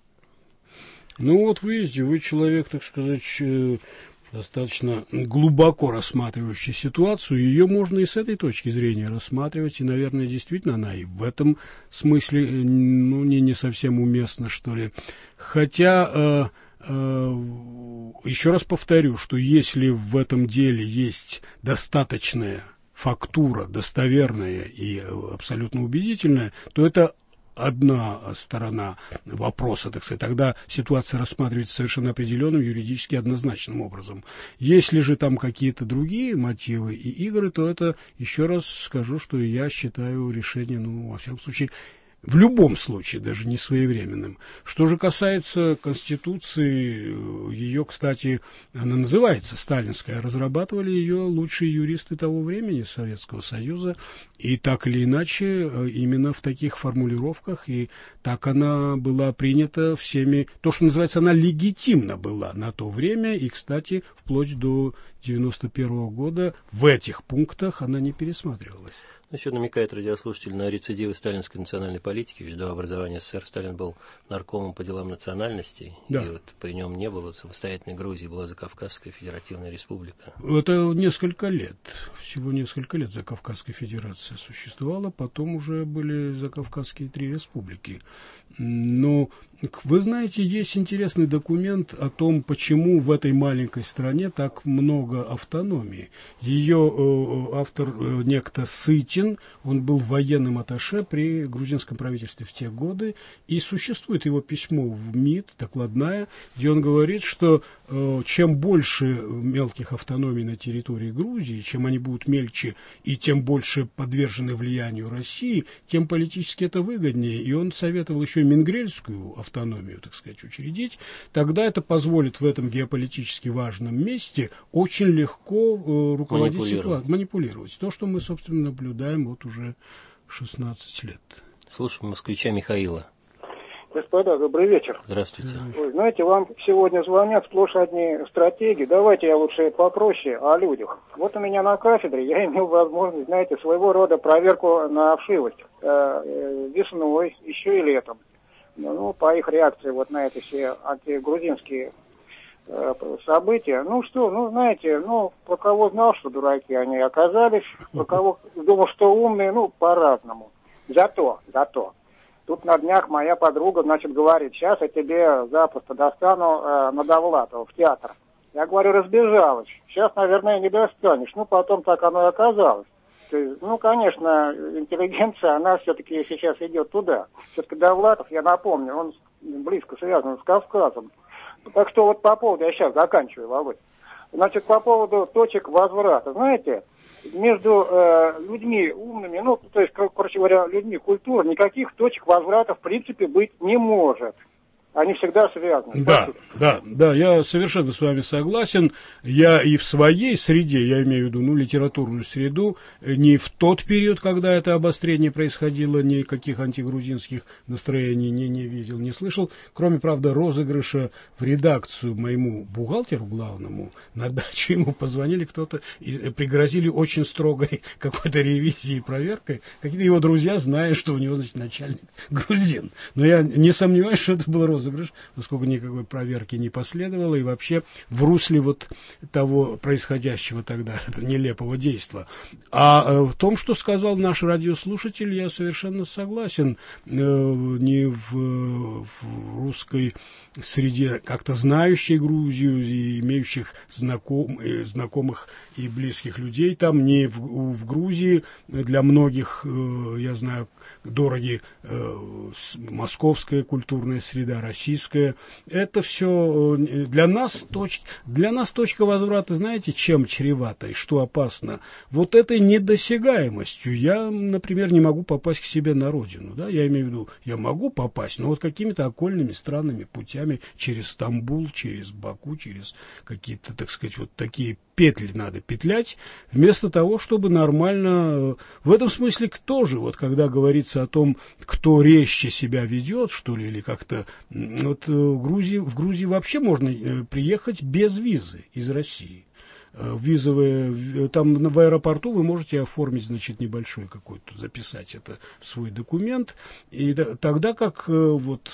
Ну вот видите, вы человек, так сказать, достаточно глубоко рассматривающий ситуацию, ее можно и с этой точки зрения рассматривать, и, наверное, действительно она и в этом смысле ну, не, не совсем уместна, что ли. Хотя, э, э, еще раз повторю, что если в этом деле есть достаточная фактура, достоверная и абсолютно убедительная, то это одна сторона вопроса, так сказать, тогда ситуация рассматривается совершенно определенным, юридически однозначным образом. Если же там какие-то другие мотивы и игры, то это, еще раз скажу, что я считаю решение, ну, во всяком случае, в любом случае, даже не своевременным. Что же касается Конституции, ее, кстати, она называется сталинская, разрабатывали ее лучшие юристы того времени Советского Союза, и так или иначе, именно в таких формулировках, и так она была принята всеми, то, что называется, она легитимна была на то время, и, кстати, вплоть до девяносто первого года в этих пунктах она не пересматривалась. Еще намекает радиослушатель на рецидивы сталинской национальной политики. Ведь до образования СССР Сталин был наркомом по делам национальностей. Да. И вот при нем не было самостоятельной Грузии, была Закавказская Федеративная Республика. Это несколько лет. Всего несколько лет Закавказская Федерация существовала. Потом уже были Закавказские три республики. Но, вы знаете, есть интересный документ о том, почему в этой маленькой стране так много автономии. Ее э, автор э, некто Сытин, он был военным атташе при грузинском правительстве в те годы, и существует его письмо в МИД, докладная, где он говорит, что э, чем больше мелких автономий на территории Грузии, чем они будут мельче и тем больше подвержены влиянию России, тем политически это выгоднее. И он советовал еще Менгрельскую автономию, так сказать, учредить, тогда это позволит в этом геополитически важном месте очень легко э, руководить ситуацией, манипулировать. То, что мы, собственно, наблюдаем вот уже шестнадцать лет. Слушаем москвича Михаила. Господа, добрый вечер. Здравствуйте. Вы знаете, вам сегодня звонят сплошь одни стратеги. Давайте я лучше попроще о людях. Вот у меня на кафедре я имел возможность, знаете, своего рода проверку на вшивость э, весной, еще и летом. Ну, по их реакции вот на эти все антигрузинские э, события. Ну что, ну знаете, ну, по кого знал, что дураки они оказались, по кого думал, что умные, ну, по-разному. Зато, зато. Тут на днях моя подруга, значит, говорит, сейчас я тебе запросто достану э, на Довлатова в театр. Я говорю, разбежалась. Сейчас, наверное, не достанешь. Ну, потом так оно и оказалось. То есть, ну, конечно, интеллигенция, она все-таки сейчас идет туда. Все-таки Довлатов, я напомню, он близко связан с Кавказом. Так что вот по поводу, я сейчас заканчиваю, Володь. Значит, по поводу точек возврата. Знаете, между э, людьми умными, ну, то есть, короче говоря, людьми культуры, никаких точек возврата в принципе быть не может. Они всегда связаны. Да, да, да, я совершенно с вами согласен. Я и в своей среде, я имею в виду, ну, литературную среду, не в тот период, когда это обострение происходило, никаких антигрузинских настроений не, не видел, не слышал. Кроме, правда, розыгрыша в редакцию моему бухгалтеру главному, на дачу ему позвонили кто-то и пригрозили очень строгой какой-то ревизией и проверкой. Какие-то его друзья знают, что у него, значит, начальник грузин. Но я не сомневаюсь, что это был розыгрыш. розыгрыш, поскольку никакой проверки не последовало, и вообще в русле вот того происходящего тогда, этого нелепого действия. А в том, что сказал наш радиослушатель, я совершенно согласен. Не в, в русской среде, как-то знающей Грузию и имеющих знаком, знакомых и близких людей там, не в, в Грузии для многих, я знаю, дороги московская культурная среда, российская. Это все для нас, точ, для нас точка возврата, знаете, чем чревато и что опасно? Вот этой недосягаемостью. Я, например, не могу попасть к себе на родину. Да? Я имею в виду, я могу попасть, но вот какими-то окольными странными путями через Стамбул, через Баку, через какие-то, так сказать, вот такие петли надо петлять, вместо того, чтобы нормально... В этом смысле кто же, вот когда говорится о том, кто резче себя ведет, что ли, или как-то... Вот в Грузии, в Грузии вообще можно приехать без визы из России. Визовые, там в аэропорту вы можете оформить, значит, небольшой какой-то, записать это в свой документ, и тогда как вот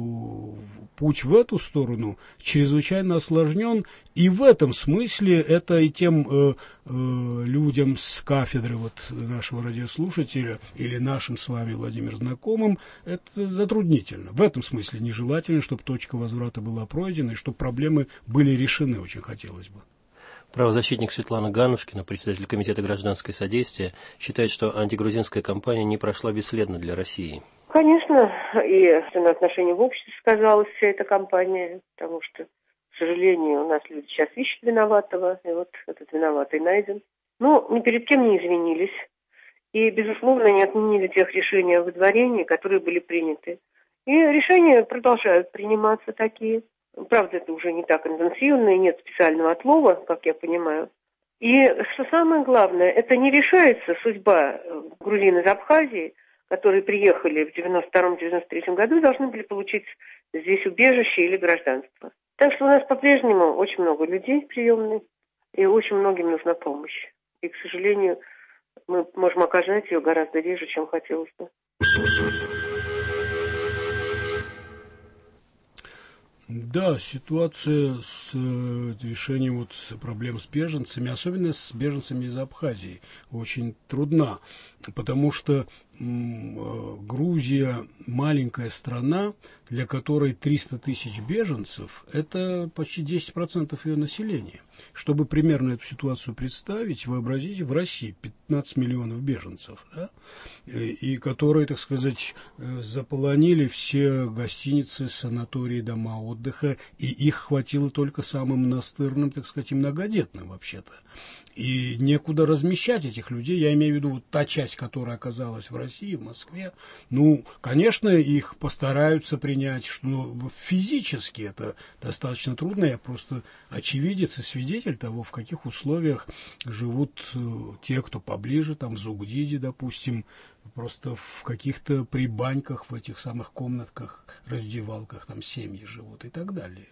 путь в эту сторону чрезвычайно осложнен, и в этом смысле это и тем э, э, людям с кафедры вот нашего радиослушателя или нашим с вами, Владимир, знакомым, это затруднительно. В этом смысле нежелательно, чтобы точка возврата была пройдена, и чтобы проблемы были решены, очень хотелось бы. Правозащитник Светлана Ганушкина, председатель Комитета гражданское содействие, считает, что антигрузинская кампания не прошла бесследно для России. Конечно, и на отношения в обществе сказалась вся эта кампания, потому что, к сожалению, у нас люди сейчас ищут виноватого, и вот этот виноватый найден. Но ни перед кем не извинились, и, безусловно, не отменили тех решений о выдворении, которые были приняты. И решения продолжают приниматься такие. Правда, это уже не так интенсивно, и нет специального отлова, как я понимаю. И, что самое главное, это не решается судьба грузин из Абхазии, которые приехали в девяносто втором — девяносто третьем году, должны были получить здесь убежище или гражданство. Так что у нас по-прежнему очень много людей приемных, и очень многим нужна помощь. И, к сожалению, мы можем оказать ее гораздо реже, чем хотелось бы. Да, ситуация с э, решением вот проблем с беженцами, особенно с беженцами из Абхазии, очень трудна, потому что м, э, Грузия маленькая страна, для которой триста тысяч беженцев – это почти десять процентов ее населения. Чтобы примерно эту ситуацию представить, вообразите, в России пятнадцать миллионов беженцев, да? и, и которые, так сказать, заполонили все гостиницы, санатории, дома отдыха, и их хватило только самым настырным, так сказать, и многодетным вообще-то. И некуда размещать этих людей, я имею в виду вот та часть, которая оказалась в России, в Москве. Ну, конечно, их постараются принять, что ну, физически это достаточно трудно. Я просто очевидец и свидетель того, в каких условиях живут э, те, кто поближе, там в Зугдиде, допустим, просто в каких-то прибаньках, в этих самых комнатках, раздевалках, там семьи живут и так далее.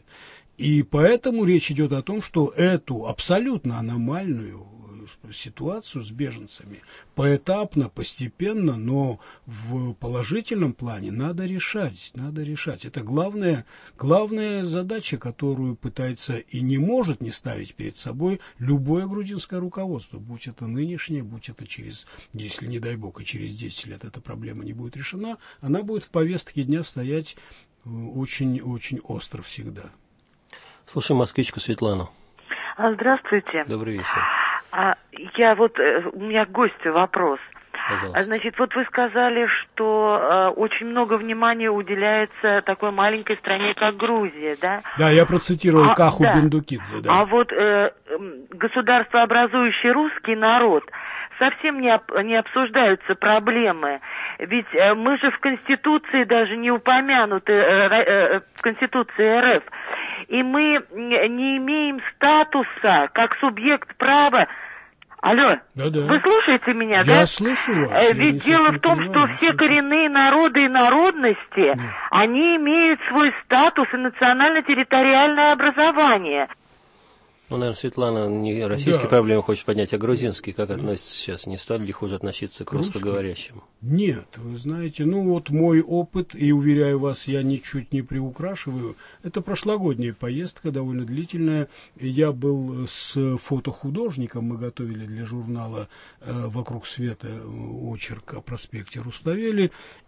И поэтому речь идет о том, что эту абсолютно аномальную ситуацию с беженцами поэтапно, постепенно, но в положительном плане надо решать, надо решать. Это главная, главная задача, которую пытается и не может не ставить перед собой любое грузинское руководство, будь это нынешнее, будь это через, если не дай бог, и через десять лет эта проблема не будет решена, она будет в повестке дня стоять очень-очень остро всегда. Слушаем москвичку Светлану. Здравствуйте. Добрый вечер. А, я вот, у меня к гостю вопрос. Пожалуйста. Значит, вот вы сказали, что э, очень много внимания уделяется такой маленькой стране, как Грузия, да? Да, я процитировал а, Каху да. Бендукидзе, да. А вот э, государствообразующий русский народ, совсем не, об, не обсуждаются проблемы. Ведь э, мы же в Конституции даже не упомянуты, э, э, в Конституции эр эф. И мы не имеем статуса как субъект права. Алло, да-да. Вы слушаете меня, я да? Я слышу вас. Ведь дело в том, что все коренные народы и народности, да. они имеют свой статус и национально-территориальное образование. Ну, наверное, Светлана не российские да. проблемы хочет поднять, а грузинские. Как относятся сейчас? Не стали ли хуже относиться к русскоговорящим? Нет, вы знаете, ну вот мой опыт, и уверяю вас, я ничуть не приукрашиваю, это прошлогодняя поездка, довольно длительная. Я был с фотохудожником, мы готовили для журнала «Вокруг света» очерк о проспекте Руставели,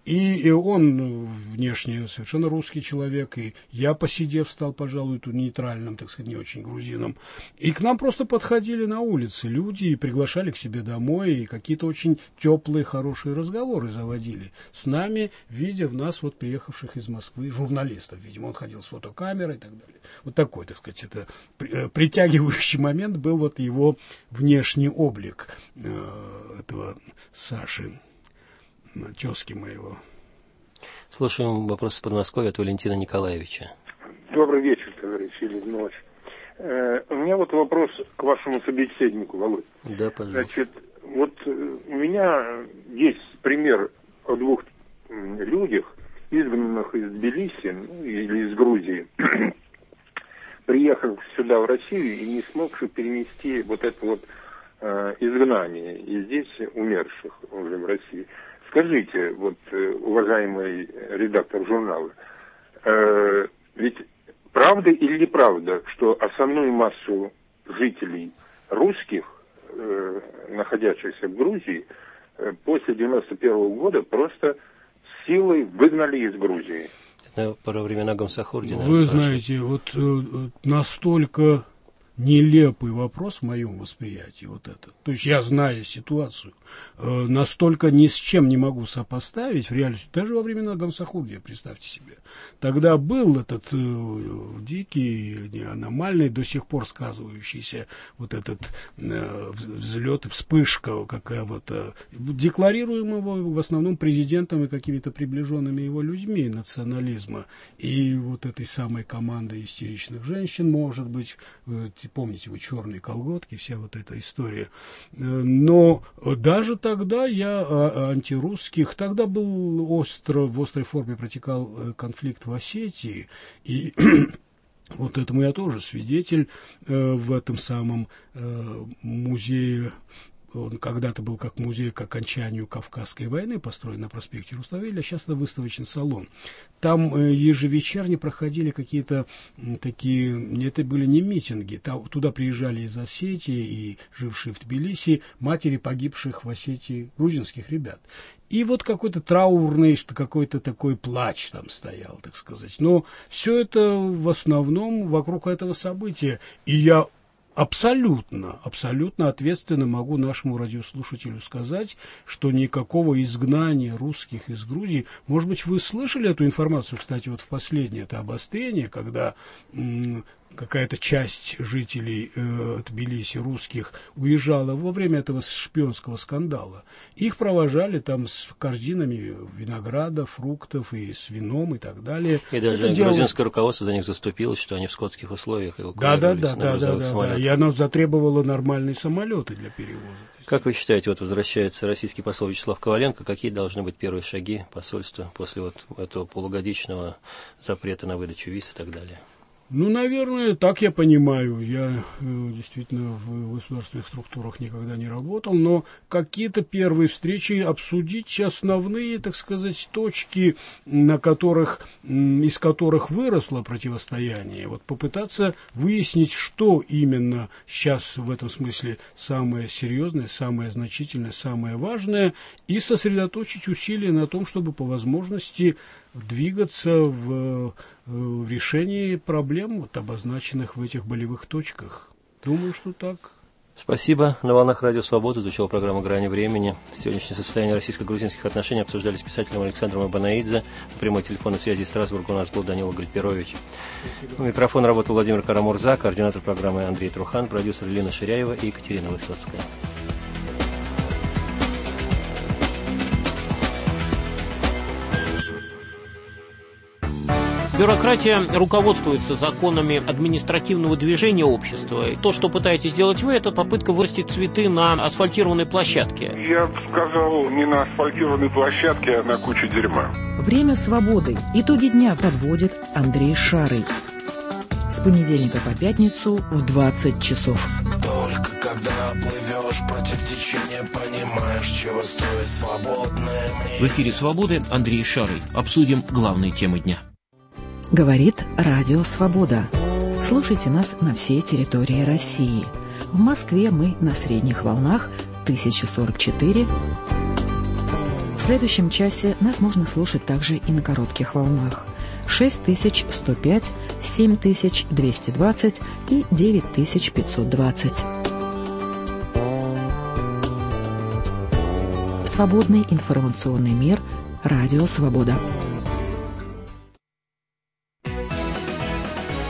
и он внешне совершенно русский человек, и я, посидев, стал, пожалуй, тут нейтральным, так сказать, не очень грузином. И к нам просто подходили на улице люди и приглашали к себе домой, и какие-то очень теплые, хорошие разговоры заводили с нами, видя в нас, вот приехавших из Москвы, журналистов. Видимо, он ходил с фотокамерой и так далее. Вот такой, так сказать, это притягивающий момент был вот его внешний облик э, этого Саши, тезки моего. Слушаем вопрос из Подмосковья от Валентина Николаевича. Добрый вечер, товарищи, или ночь. Э, у меня вот вопрос к вашему собеседнику, Володь. Да, пожалуйста. Значит, вот у меня есть пример о двух людях, изгнанных из Тбилиси, ну, или из Грузии, приехав сюда, в Россию, и не смогших перенести вот это вот э, изгнание, и здесь умерших уже в России. Скажите, вот, уважаемый редактор журнала, э, ведь правда или неправда, что основную массу жителей русских, э, находящихся в Грузии, э, после девяносто первого года просто силой выгнали из Грузии? Это про времена Гамсахурдина. Вы знаете, вот э, настолько нелепый вопрос в моем восприятии, вот это. То есть я, зная ситуацию, э, настолько ни с чем не могу сопоставить в реальности, даже во времена Гамсахурдия, представьте себе. Тогда был этот э, дикий, аномальный, до сих пор сказывающийся вот этот э, взлет, вспышка, какая вот, э, декларируемого в основном президентом и какими-то приближенными его людьми национализма. И вот этой самой командой истеричных женщин, может быть, э, помните вы черные колготки, вся вот эта история. Но даже тогда я антирусских, тогда был остро, в острой форме протекал конфликт в Осетии, и вот этому я тоже свидетель в этом самом музее. Он когда-то был как музей к окончанию Кавказской войны, построен на проспекте Руставели, а сейчас это выставочный салон. Там ежевечерне проходили какие-то такие, это были не митинги, там, туда приезжали из Осетии и жившие в Тбилиси матери погибших в Осетии грузинских ребят. И вот какой-то траурный, какой-то такой плач там стоял, так сказать. Но все это в основном вокруг этого события. И я Абсолютно, абсолютно ответственно могу нашему радиослушателю сказать, что никакого изгнания русских из Грузии, может быть, вы слышали эту информацию, кстати, вот в последнее это обострение, когда м- какая-то часть жителей э, Тбилиси, русских, уезжала во время этого шпионского скандала. Их провожали там с корзинами винограда, фруктов и с вином и так далее. И даже это грузинское дело... руководство за них заступилось, что они в скотских условиях эвакуировались. Да, да, да, да, да, да, и оно затребовало нормальные самолеты для перевоза. Как вы считаете, вот возвращается российский посол Вячеслав Коваленко, какие должны быть первые шаги посольства после вот этого полугодичного запрета на выдачу виз и так далее? Ну, наверное, так я понимаю. Я э, действительно в государственных структурах никогда не работал, но какие-то первые встречи обсудить основные, так сказать, точки, на которых, из которых выросло противостояние. Вот попытаться выяснить, что именно сейчас в этом смысле самое серьезное, самое значительное, самое важное, и сосредоточить усилия на том, чтобы по возможности двигаться в, в решении проблем, вот, обозначенных в этих болевых точках. Думаю, что так. Спасибо. На волнах Радио Свобода звучала программа «Грани времени». Сегодняшнее состояние российско-грузинских отношений обсуждали с писателем Александром Абанаидзе. На прямой телефонной связи из Страсбурга у нас был Данила Гальперович. У микрофона работал Владимир Карамурза, координатор программы Андрей Трухан, продюсер Лена Ширяева и Екатерина Высоцкая. Бюрократия руководствуется законами административного движения общества. И то, что пытаетесь сделать вы, это попытка вырастить цветы на асфальтированной площадке. Я бы сказал, не на асфальтированной площадке, а на куче дерьма. Время свободы. Итоги дня подводит Андрей Шарый. С понедельника по пятницу в двадцать часов. Только когда плывешь против течения, понимаешь, чего стоит свободное мнение. В эфире «Свободы» Андрей Шарый. Обсудим главные темы дня. Говорит Радио Свобода. Слушайте нас на всей территории России. В Москве мы на средних волнах тысяча сорок четыре. В следующем часе нас можно слушать также и на коротких волнах шесть тысяч сто пять, семь тысяч двести двадцать и девять тысяч пятьсот двадцать. Свободный информационный мир. Радио Свобода.